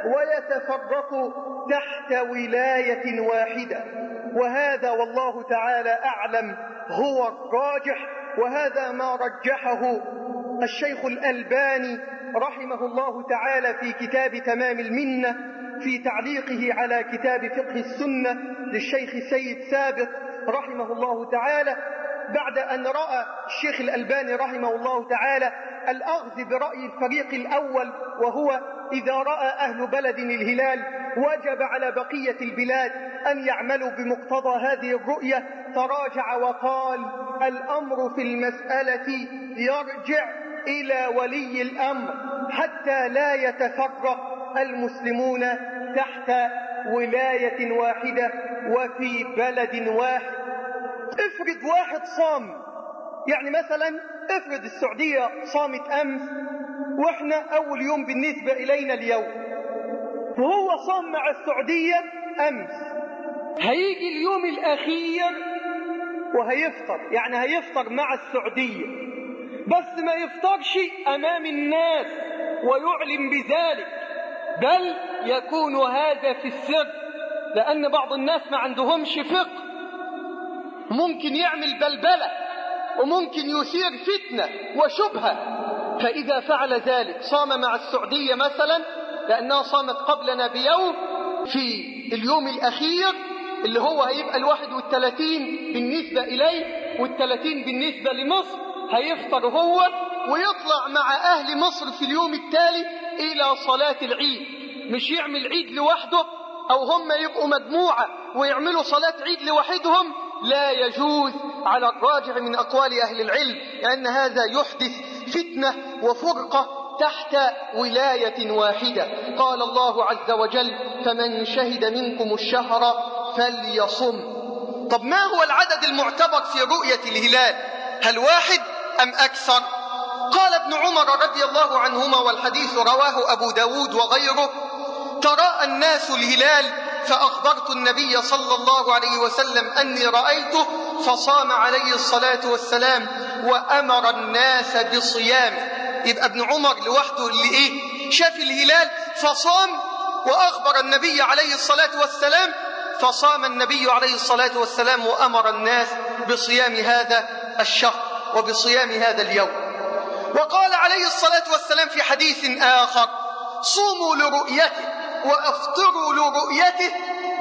ويتفرقوا تحت ولاية واحدة. وهذا والله تعالى أعلم هو الراجح، وهذا ما رجحه الشيخ الألباني رحمه الله تعالى في كتاب تمام المنة في تعليقه على كتاب فقه السنة للشيخ سيد سابق رحمه الله تعالى، بعد أن رأى الشيخ الألباني رحمه الله تعالى الأخذ برأي الفريق الأول، وهو إذا رأى أهل بلد الهلال وجب على بقية البلاد أن يعملوا بمقتضى هذه الرؤية، تراجع وقال: الأمر في المسألة يرجع إلى ولي الأمر حتى لا يتفرق المسلمون تحت ولاية واحدة وفي بلد واحد. افرض واحد صام، يعني مثلا افرض السعودية صامت أمس وإحنا أول يوم بالنسبة إلينا اليوم، وهو صام مع السعودية أمس، هيجي اليوم الأخير وهيفطر، يعني هيفطر مع السعودية، بس ما يفطرش أمام الناس ويعلن بذلك، بل يكون هذا في السر، لأن بعض الناس ما عندهمش فقه، ممكن يعمل بلبلة وممكن يثير فتنة وشبهة، فإذا فعل ذلك صام مع السعودية مثلا لأنها صامت قبلنا بيوم في اليوم الأخير اللي هو هيبقى الواحد والثلاثين بالنسبة إليه والثلاثين بالنسبة لمصر، هيفطر هو ويطلع مع أهل مصر في اليوم التالي إلى صلاة العيد، مش يعمل عيد لوحده أو هم يبقوا مجموعة ويعملوا صلاة عيد لوحدهم، لا يجوز على الراجع من أقوال أهل العلم، لأن هذا يحدث فتنة وفرقة تحت ولاية واحدة. قال الله عز وجل: فمن شهد منكم الشهر فليصم. طب ما هو العدد المعتبر في رؤية الهلال؟ هل واحد أم أكثر؟ قال ابن عمر رضي الله عنهما، والحديث رواه أبو داود وغيره: تراءى الناس الهلال فأخبرت النبي صلى الله عليه وسلم أني رأيته، فصام عليه الصلاة والسلام وأمر الناس بصيامه. يبقى ابن عمر لوحده اللي إيه شاف الهلال فصام وأخبر النبي عليه الصلاة والسلام، فصام النبي عليه الصلاة والسلام وأمر الناس بصيام هذا الشهر وبصيام هذا اليوم. وقال عليه الصلاة والسلام في حديث آخر: صوموا لرؤيته وأفطروا لرؤيته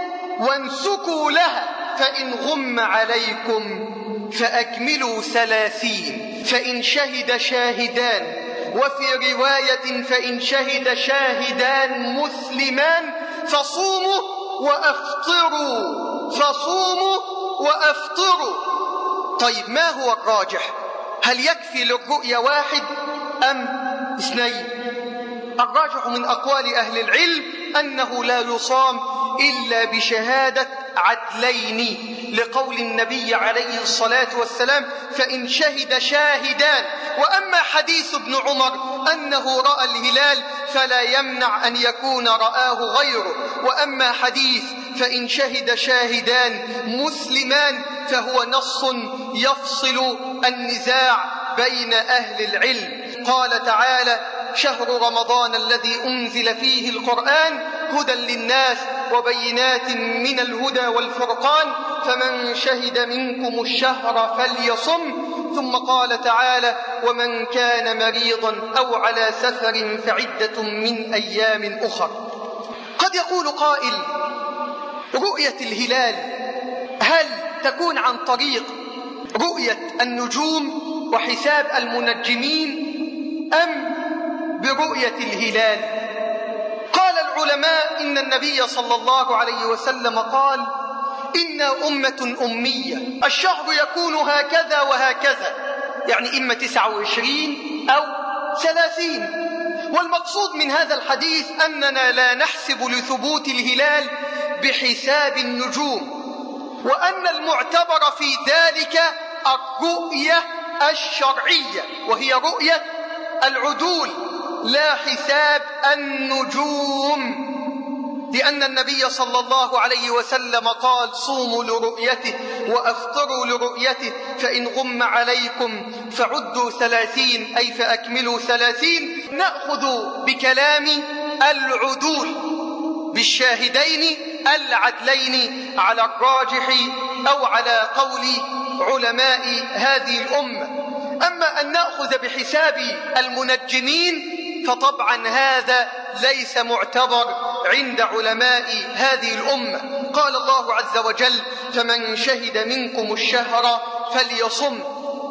وانسكوا لها، فإن غم عليكم فأكملوا ثلاثين، فإن شهد شاهدان، وفي رواية فإن شهد شاهدان مسلمان فصوموا وأفطروا، فصوموا وأفطروا. طيب ما هو الراجح؟ هل يكفي للرؤية واحد أم اثنين؟ الراجح من أقوال أهل العلم أنه لا يصام إلا بشهادة عدلين، لقول النبي عليه الصلاة والسلام: فإن شهد شاهدان. وأما حديث ابن عمر أنه رأى الهلال فلا يمنع أن يكون رآه غيره، وأما حديث فإن شهد شاهدان مسلمان فهو نص يفصل النزاع بين أهل العلم. قال تعالى: شهر رمضان الذي أنزل فيه القرآن هدى للناس وبينات من الهدى والفرقان، فمن شهد منكم الشهر فليصم. ثم قال تعالى: ومن كان مريضا أو على سفر فعدة من أيام أخر. قد يقول قائل: رؤية الهلال هل تكون عن طريق رؤية النجوم وحساب المنجمين أم برؤية الهلال؟ قال العلماء: إن النبي صلى الله عليه وسلم قال: إنا أمة أمية، الشهر يكون هكذا وهكذا، يعني إما تسعة وعشرين أو ثلاثين. والمقصود من هذا الحديث أننا لا نحسب لثبوت الهلال بحساب النجوم، وأن المعتبر في ذلك الرؤية الشرعية، وهي رؤية العدول لا حساب النجوم، لأن النبي صلى الله عليه وسلم قال: صوموا لرؤيته وأفطروا لرؤيته، فإن غم عليكم فعدوا ثلاثين، أي فأكملوا ثلاثين. نأخذ بكلام العدول بالشاهدين العدلين على الراجح أو على قول علماء هذه الأمة. أما أن نأخذ بحساب المنجمين فطبعا هذا ليس معتبر عند علماء هذه الأمة. قال الله عز وجل: فمن شهد منكم الشهر فليصم،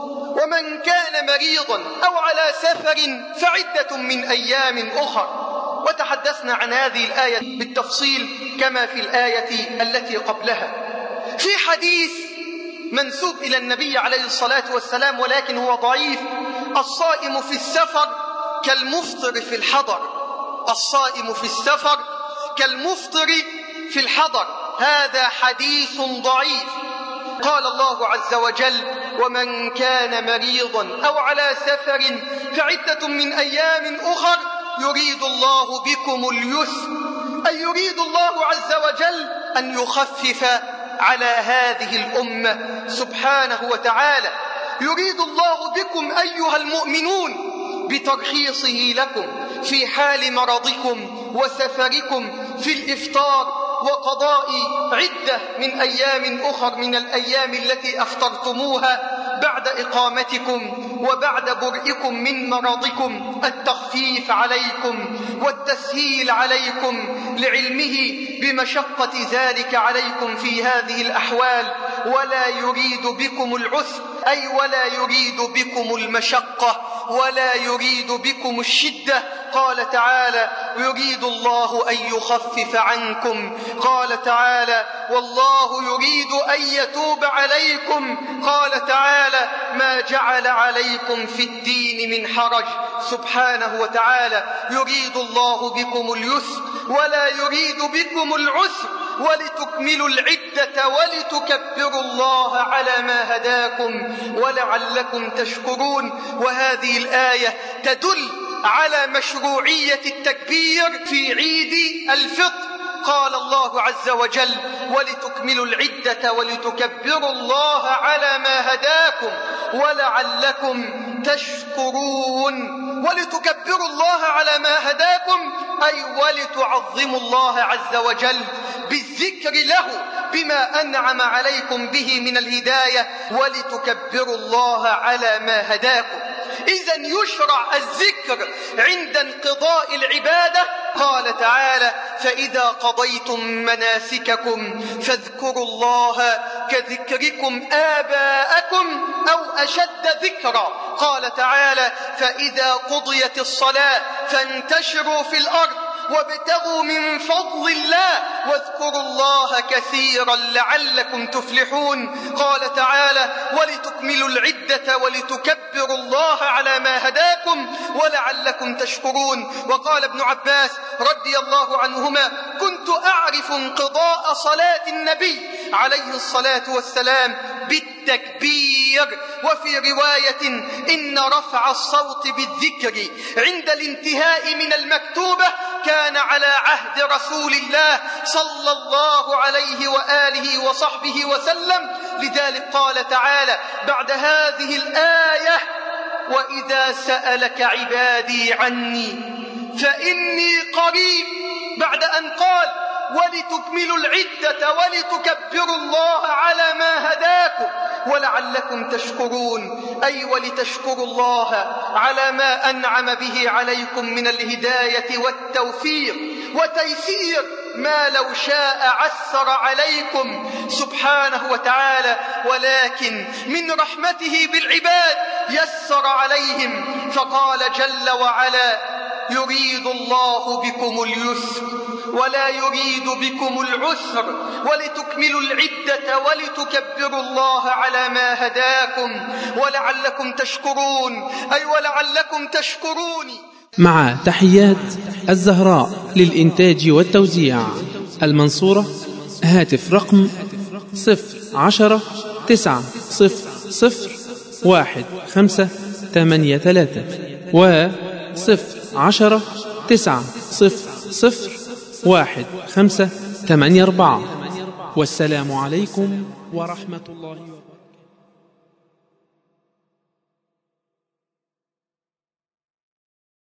ومن كان مريضا أو على سفر فعدة من أيام أخر. وتحدثنا عن هذه الآية بالتفصيل كما في الآية التي قبلها. في حديث منسوب إلى النبي عليه الصلاة والسلام ولكن هو ضعيف: الصائم في السفر كالمفطر في الحضر. الصائم في السفر كالمفطر في الحضر. هذا حديث ضعيف. قال الله عز وجل: ومن كان مريضا أو على سفر فعدة من أيام أخر يريد الله بكم اليسر، أي يريد الله عز وجل أن يخفف على هذه الأمة سبحانه وتعالى. يريد الله بكم أيها المؤمنون بترخيصه لكم في حال مرضكم وسفركم في الإفطار وقضاء عدة من أيام أخر من الأيام التي أفطرتموها بعد إقامتكم وبعد برئكم من مرضكم، التخفيف عليكم والتسهيل عليكم لعلمه بمشقة ذلك عليكم في هذه الأحوال. ولا يريد بكم العسر، أي ولا يريد بكم المشقة ولا يريد بكم الشدة. قال تعالى: يريد الله أن يخفف عنكم. قال تعالى: والله يريد أن يتوب عليكم. قال تعالى: ما جعل عليكم في الدين من حرج. سبحانه وتعالى يريد الله بكم اليسر ولا يريد بكم العسر، ولتكملوا العدة ولتكبروا الله على ما هداكم ولعلكم تشكرون. وهذه الآية تدل على مشروعية التكبير في عيد الفطر. قال الله عز وجل: ولتكملوا العدة ولتكبروا الله على ما هداكم ولعلكم تشكرون. ولتكبروا الله على ما هداكم أي ولتعظموا الله عز وجل بالذكر له بما أنعم عليكم به من الهداية، ولتكبروا الله على ما هداكم. إذن يشرع الذكر عند انقضاء العبادة. قال تعالى: فإذا قضيتم مناسككم فاذكروا الله كذكركم آباءكم أو أشد ذكرا. قال تعالى: فإذا قضيت الصلاة فانتشروا في الأرض وابتغوا من فضل الله واذكروا الله كثيرا لعلكم تفلحون. قال تعالى: ولتكملوا العدة ولتكبروا الله على ما هداكم ولعلكم تشكرون. وقال ابن عباس رضي الله عنهما: كنت أعرف انقضاء صلاة النبي عليه الصلاة والسلام بالتكبير. وفي رواية: إن رفع الصوت بالذكر عند الانتهاء من المكتوبة كان على عهد رسول الله صلى الله عليه وآله وصحبه وسلم. لذلك قال تعالى بعد هذه الآية: وإذا سألك عبادي عني فإني قريب، بعد أن قال: ولتكملوا العدة ولتكبروا الله على ما هداكم ولعلكم تشكرون، أي ولتشكروا الله على ما أنعم به عليكم من الهداية والتوفيق وتيسير ما لو شاء عسر عليكم سبحانه وتعالى، ولكن من رحمته بالعباد يسر عليهم. فقال جل وعلا: يريد الله بكم اليسر ولا يريد بكم العسر ولتكملوا العدة ولتكبروا الله على ما هداكم ولعلكم تشكرون، أي ولعلكم تشكرون. مع تحيات الزهراء للإنتاج والتوزيع، المنصورة. هاتف رقم صفر عشرة تسعة صفر صفر واحد خمسة ثمانية ثلاثة وصفر عشرة تسعة صفر صفر واحد خمسة ثمانية أربعة. والسلام عليكم ورحمة الله وبركاته.